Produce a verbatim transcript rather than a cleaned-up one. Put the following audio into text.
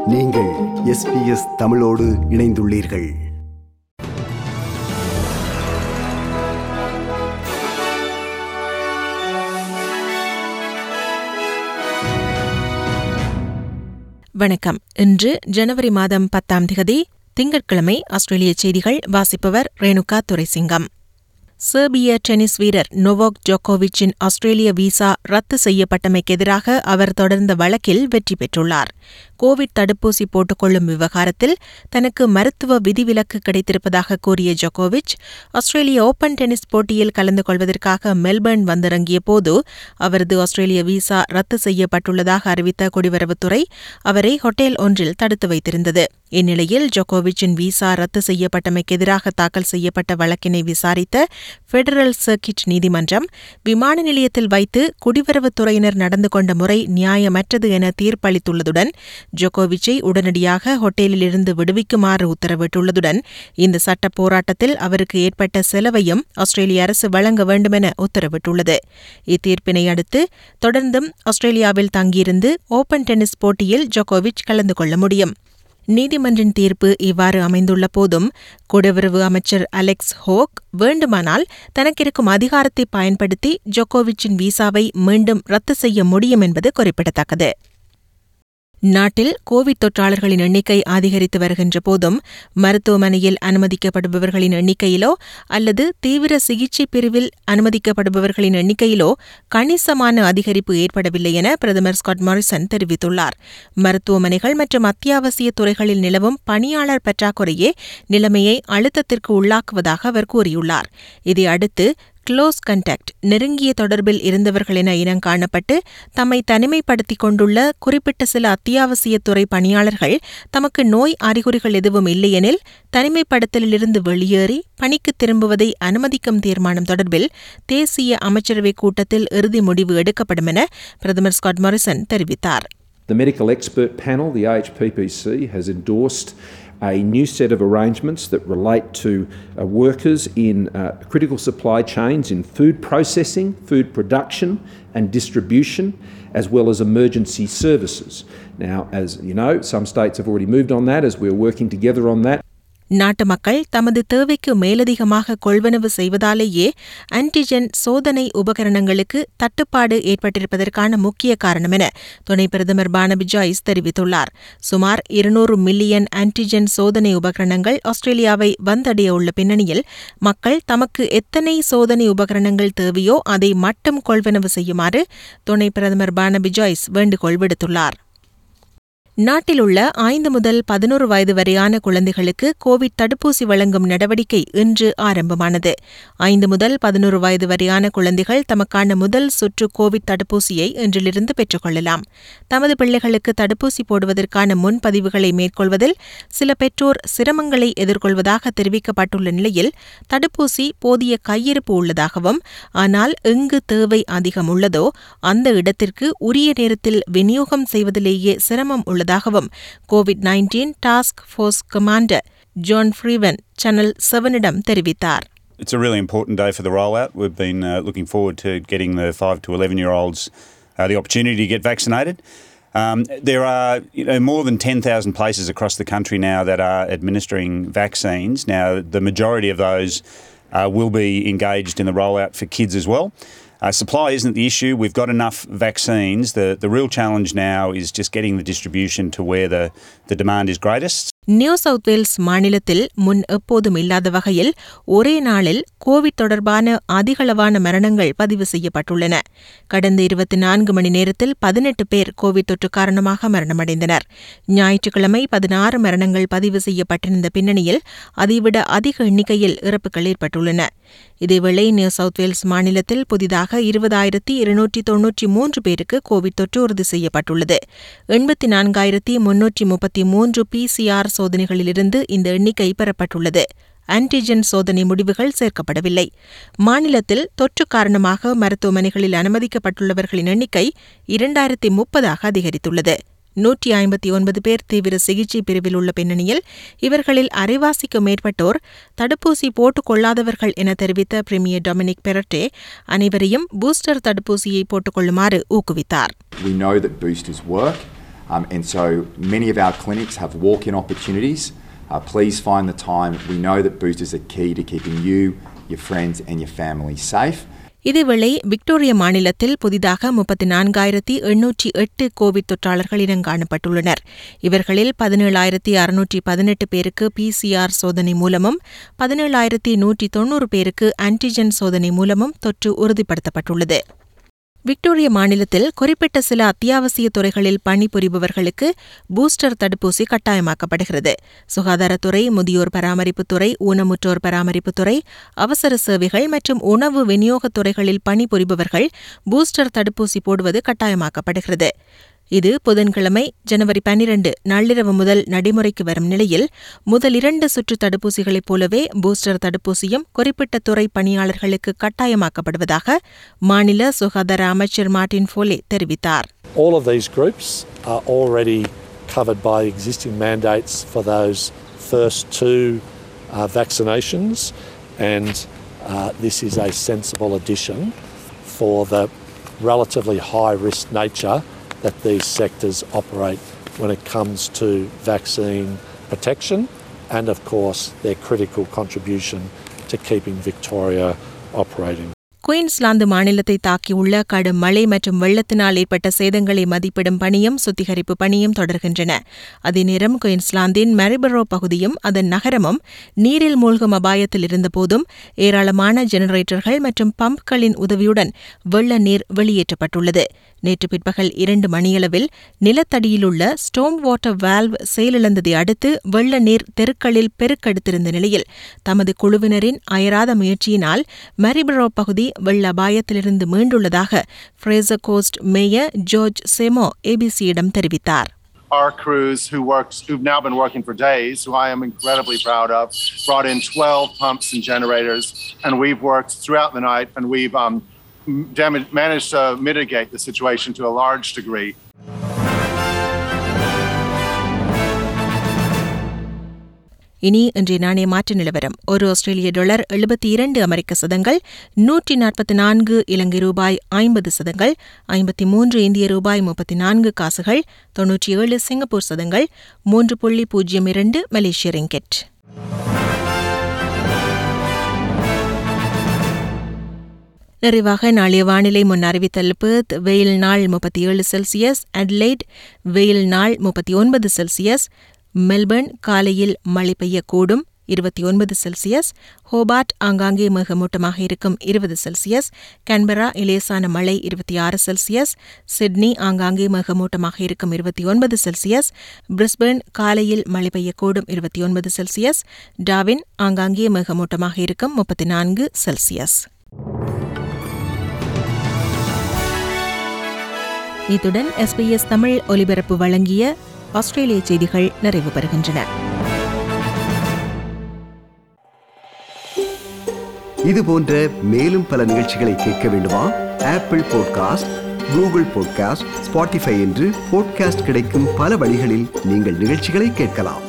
நீங்கள் S B S தமிழோடு இணைந்துள்ளீர்கள். வணக்கம். இன்று ஜனவரி மாதம் பத்தாம் திகதி திங்கட்கிழமை. ஆஸ்திரேலிய செய்திகள் வாசிப்பவர் ரேணுகா துரைசிங்கம். செர்பிய டென்னிஸ் வீரர் நோவாக் ஜோகோவிச்சின் ஆஸ்திரேலிய விசா ரத்து செய்யப்பட்டமைக்கு எதிராக அவர் தொடர்ந்த வழக்கில் வெற்றி பெற்றுள்ளார். கோவிட் தடுப்பூசி போட்டுக்கொள்ளும் விவகாரத்தில் தனக்கு மருத்துவ விதிவிலக்கு கிடைத்திருப்பதாக கூறிய ஜோகோவிச், ஆஸ்திரேலிய ஓபன் டென்னிஸ் போட்டியில் கலந்து கொள்வதற்காக மெல்பர்ன் வந்திறங்கிய போது அவரது ஆஸ்திரேலிய விசா ரத்து செய்யப்பட்டுள்ளதாக அறிவித்த குடிவரவுத்துறை அவரை ஹோட்டல் ஒன்றில் தடுத்து வைத்திருந்தது. இந்நிலையில் ஜோகோவிச்சின் விசா ரத்து செய்யப்பட்டமைக்கு எதிராக தாக்கல் செய்யப்பட்ட வழக்கினை விசாரித்த பெடரல் சர்க்கிட் நீதிமன்றம் விமான நிலையத்தில் வைத்து குடிவரவுத்துறையினர் நடந்து கொண்ட முறை நியாயமற்றது என தீர்ப்பளித்துள்ளதுடன் ஜோகோவிச்சை உடனடியாக ஹோட்டலிலிருந்து விடுவிக்குமாறு உத்தரவிட்டுள்ளதுடன் இந்த சட்ட போராட்டத்தில் அவருக்கு ஏற்பட்ட செலவையும் ஆஸ்திரேலிய அரசு வழங்க வேண்டுமென உத்தரவிட்டுள்ளது. இத்தீர்ப்பினை அடுத்து தொடர்ந்தும் ஆஸ்திரேலியாவில் தங்கியிருந்து ஓபன் டென்னிஸ் போட்டியில் ஜோகோவிச் கலந்து கொள்ள முடியும். நீதிமன்றின் தீர்ப்பு இவ்வாறு அமைந்துள்ள போதும் குடிவரவு அமைச்சர் அலெக்ஸ் ஹோக் வேண்டுமானால் தனக்கிருக்கும் அதிகாரத்தை பயன்படுத்தி ஜோகோவிச்சின் விசாவை மீண்டும் ரத்து செய்ய முடியும் என்பது குறிப்பிடத்தக்கது. நாட்டில் கோவிட் தொற்றாளர்களின் எண்ணிக்கை அதிகரித்து வருகின்ற போதும் மருத்துவமனையில் அனுமதிக்கப்படுபவர்களின் எண்ணிக்கையிலோ அல்லது தீவிர சிகிச்சை பிரிவில் அனுமதிக்கப்படுபவர்களின் எண்ணிக்கையிலோ கணிசமான அதிகரிப்பு ஏற்படவில்லை என பிரதமர் ஸ்காட் மாரிசன் தெரிவித்துள்ளார். மருத்துவமனைகள் மற்றும் அத்தியாவசிய துறைகளில் நிலவும் பணியாளர் பற்றாக்குறையே நிலைமையை அழுத்தத்திற்கு உள்ளாக்குவதாக அவர் கூறியுள்ளார். இதையடுத்து க்ளோஸ் கண்டாக்ட் நெருங்கிய தொடர்பில் இருந்தவர்கள் என இனம் காணப்பட்டு தம்மை தனிமைப்படுத்திக் கொண்டுள்ள குறிப்பிட்ட சில அத்தியாவசிய துறை பணியாளர்கள் தமக்கு நோய் அறிகுறிகள் எதுவும் இல்லையெனில் தனிமைப்படுத்தலிலிருந்து வெளியேறி பணிக்கு திரும்புவதை அனுமதிக்கும் தீர்மானம் தொடர்பில் தேசிய அமைச்சரவை கூட்டத்தில் இறுதி முடிவு எடுக்கப்படும் என பிரதமர் ஸ்காட் மாரிசன் தெரிவித்தார். The medical expert panel, the A H P P C, has endorsed a new set of arrangements that relate to uh, workers in uh, critical supply chains in food processing, food production and distribution, as well as emergency services. Now, as you know, some states have already moved on that as we're working together on that. நாட்டு மக்கள் தமது தேவைக்கு மேலதிகமாக கொள்வனவு செய்வதாலேயே antigen சோதனை உபகரணங்களுக்கு தட்டுப்பாடு ஏற்பட்டிருப்பதற்கான முக்கிய காரணம் என துணை பிரதமர் பானபி ஜாய்ஸ் தெரிவித்துள்ளார். சுமார் இருநூறு மில்லியன் ஆன்டிஜென் சோதனை உபகரணங்கள் ஆஸ்திரேலியாவை வந்தடைய உள்ள பின்னணியில் மக்கள் தமக்கு எத்தனை சோதனை உபகரணங்கள் தேவையோ அதை மட்டும் கொள்வனவு செய்யுமாறு துணை பிரதமர் பானபி ஜாய்ஸ் வேண்டுகோள் விடுத்துள்ளார். நாட்டில் உள்ள ஐந்து முதல் பதினோரு வயது வரையான குழந்தைகளுக்கு கோவிட் தடுப்பூசி வழங்கும் நடவடிக்கை இன்று ஆரம்பமானது. ஐந்து முதல் பதினோரு வயது வரையான குழந்தைகள் தமக்கான முதல் சுற்று கோவிட் தடுப்பூசியை இன்றிலிருந்து பெற்றுக் கொள்ளலாம். தமது பிள்ளைகளுக்கு தடுப்பூசி போடுவதற்கான முன்பதிவுகளை மேற்கொள்வதில் சில பெற்றோர் சிரமங்களை எதிர்கொள்வதாக தெரிவிக்கப்பட்டுள்ள நிலையில் தடுப்பூசி போதிய கையிருப்பு உள்ளதாகவும், ஆனால் எங்கு தேவை அதிகம் உள்ளதோ அந்த இடத்திற்கு உரிய நேரத்தில் விநியோகம் செய்வதிலேயே சிரமம் உள்ளது தாகவும் COVID nineteen task force commander John Frewen channel செவனிடம் தெரிவித்தார். It's a really important day for the rollout. We've been uh, looking forward to getting the five to eleven year olds uh, the opportunity to get vaccinated. Um, there are you know, more than ten thousand places across the country now that are administering vaccines. Now, the majority of those uh, will be engaged in the rollout for kids as well. Uh, supply isn't the issue. We've got enough vaccines. The the real challenge now is just getting the distribution to where the, the demand is greatest. New South Wales மாநிலத்தில் முன் எப்போதும் இல்லாத வகையில் ஒரே நாளில் Covid தொடர்பான அதிகளவான மரணங்கள் பதிவு செய்யப்பட்டுள்ளன. கடந்த இருபத்தி நான்கு மணி நேரத்தில் பதினெட்டு பேர் கோவிட் தொற்று காரணமாக மரணமடைந்தனர். ஞாயிற்றுக்கிழமை பதினாறு மரணங்கள் பதிவு செய்யப்பட்டிருந்த பின்னணியில் அதைவிட அதிக எண்ணிக்கையில் இறப்புகள் ஏற்பட்டுள்ளன. இதேவேளை நியூ சவுத் வேல்ஸ் மாநிலத்தில் புதிதாக இருபதாயிரத்தி இருநூற்றி தொன்னூற்றி மூன்று பேருக்கு கோவிட் தொற்று உறுதி செய்யப்பட்டுள்ளது. எண்பத்தி நான்காயிரத்தி முன்னூற்றி முப்பத்தி மூன்று பிசிஆர் சோதனைகளிலிருந்து இந்த எண்ணிக்கை பெறப்பட்டுள்ளது. ஆன்டிஜென் சோதனை முடிவுகள் சேர்க்கப்படவில்லை. மாநிலத்தில் தொற்று காரணமாக மருத்துவமனைகளில் அனுமதிக்கப்பட்டுள்ளவர்களின் எண்ணிக்கை இரண்டாயிரத்தி முப்பதாக அதிகரித்துள்ளது. நூற்றி ஐம்பத்தி ஒன்பது பேர் தீவிர சிகிச்சை பிரிவில் உள்ள பின்னணியில் இவர்களில் அரைவாசிக்கும் மேற்பட்டோர் தடுப்பூசி போட்டுக் கொள்ளாதவர்கள் என தெரிவித்த பிரீமியர் டொமினிக் பெரட்டே அனைவரையும் பூஸ்டர் தடுப்பூசியை போட்டுக் கொள்ளுமாறு ஊக்குவித்தார். We know that boosters work. Um, and so many of our clinics have walk-in opportunities. Uh, please find the time. We know that boosters are key to keeping you, your friends and your family safe. இதேவேளை Victoria மாநிலத்தில் புதிதாக முப்பத்தி நான்காயிரத்தி எண்ணூற்றி எட்டு Covid தொற்றாளர்கள் இனங்காணப்பட்டுள்ளனர். இவர்களில் பதினேழாயிரத்தி அறுநூற்றி பதினெட்டு பேருக்கு பிசிஆர் சோதனை மூலமும் பதினேழாயிரத்தி நூற்றி தொன்னூறு பேருக்கு ஆன்டிஜென் சோதனை மூலமும் தொற்று உறுதிப்படுத்தப்பட்டுள்ளது. விக்டோரியா மாநிலத்தில் குறிப்பிட்ட சில அத்தியாவசிய துறைகளில் பணிபுரிபவர்களுக்கு பூஸ்டர் தடுப்பூசி கட்டாயமாக்கப்படுகிறது. சுகாதாரத்துறை, முதியோர் பராமரிப்புத்துறை, ஊனமுற்றோர் பராமரிப்புத்துறை, அவசர சேவைகள் மற்றும் உணவு விநியோகத் துறைகளில் பணிபுரிபவர்கள் பூஸ்டர் தடுப்பூசி போடுவது கட்டாயமாக்கப்படுகிறது. இது புதன்கிழமை ஜனவரி பன்னிரண்டு நள்ளிரவு முதல் நடைமுறைக்கு வரும் நிலையில் முதல் இரண்டு சுற்று தடுப்பூசிகளைப் போலவே பூஸ்டர் தடுப்பூசியும் குறிப்பிட்ட துறை பணியாளர்களுக்கு கட்டாயமாக்கப்படுவதாக மாநில சுகாதார அமைச்சர் மார்டின் ஃபோலே தெரிவித்தார். All of these groups are already covered by existing mandates for those first two uh, vaccinations, and uh, this is a sensible addition for the relatively high-risk nature that these sectors operate when it comes to vaccine protection and, of course, their critical contribution to keeping Victoria operating. Queensland மாநிலத்தை தாக்கியுள்ள கடும் மழை மற்றும் வெள்ளத்தினால் ஏற்பட்ட சேதங்களை மதிப்பிடும் பணியும் சுத்திகரிப்பு பணியும் தொடர்கின்றன. அதே நேரம் குயின்ஸ்லாந்தின் மெரிபரோ பகுதியும் அதன் நகரமும் நீரில் மூழ்கும் அபாயத்தில் இருந்தபோதும் ஏராளமான ஜெனரேட்டர்கள் மற்றும் பம்ப்களின் உதவியுடன் வெள்ள நீர் வெளியேற்றப்பட்டுள்ளது. நேற்று பிற்பகல் இரண்டு மணியளவில் நிலத்தடியிலுள்ள ஸ்டோம் வாட்டர் வால்வ் செயலிழந்ததை அடுத்து வெள்ள நீர் தெருக்களில் பெருக்கெடுத்திருந்த நிலையில் தமது குழுவினரின் அயராத முயற்சியினால் மெரிபரோ பகுதி வெள்ள அபாயத்திலிருந்து மீண்டுள்ளதாக Fraser Coast mayor George Seymour ஏபிசியிடம் தெரிவித்தார். Our crews who worked, who've now been working for days, who I am incredibly proud of, brought in twelve pumps and generators, and we've worked throughout the night, and we've um, dam- managed to mitigate the situation to a large degree. இனி இன்றைய நாணய மாற்று நிலவரம். ஒரு ஆஸ்திரேலிய dollar எழுபத்தி இரண்டு அமெரிக்க சதங்கள், நூற்றி நாற்பத்தி நான்கு இலங்கை ரூபாய் ஐம்பது சதங்கள், ஐம்பத்தி மூன்று இந்திய ரூபாய் முப்பத்தி நான்கு காசுகள், தொன்னூற்றி ஏழு சிங்கப்பூர் சதங்கள், மூன்று புள்ளி பூஜ்ஜியம் இரண்டு மலேசிய ரிங்கெட். நிறைவாக நாளைய வானிலை முன் அறிவித்தல். பெர்த் வெயில் நாள் முப்பத்தி ஏழு செல்சியஸ், அட்லைட் வெயில் நாள் முப்பத்தி ஒன்பது செல்சியஸ், மெல்பர்ன் காலையில் மழை பெய்யக்கூடும் இருபத்தி ஒன்பது செல்சியஸ், ஹோபார்ட் ஆங்காங்கே மேகமூட்டமாக இருக்கும் இருபது செல்சியஸ், கேன்பரா இலேசான மழை இருபத்தி ஆறு செல்சியஸ், சிட்னி ஆங்காங்கே மேகமூட்டமாக இருக்கும் இருபத்தி ஒன்பது செல்சியஸ், பிரிஸ்பர்ன் காலையில் மழை பெய்யக்கூடும் இருபத்தி ஒன்பது செல்சியஸ், டார்வின் ஆங்காங்கே மேகமூட்டமாக இருக்கும் முப்பத்தி நான்கு செல்சியஸ். இத்துடன் எஸ்பிஎஸ் தமிழ் ஒலிபரப்பு வழங்கிய ஆஸ்திரேலிய செய்திகள் நிறைவு பெறுகின்றன. இது போன்ற மேலும் பல நிகழ்ச்சிகளை கேட்க வேண்டுமா? Apple podcast, Google podcast, Spotify என்று பாட்காஸ்ட் கிடைக்கும் பல வழிகளில் நீங்கள் நிகழ்ச்சிகளை கேட்கலாம்.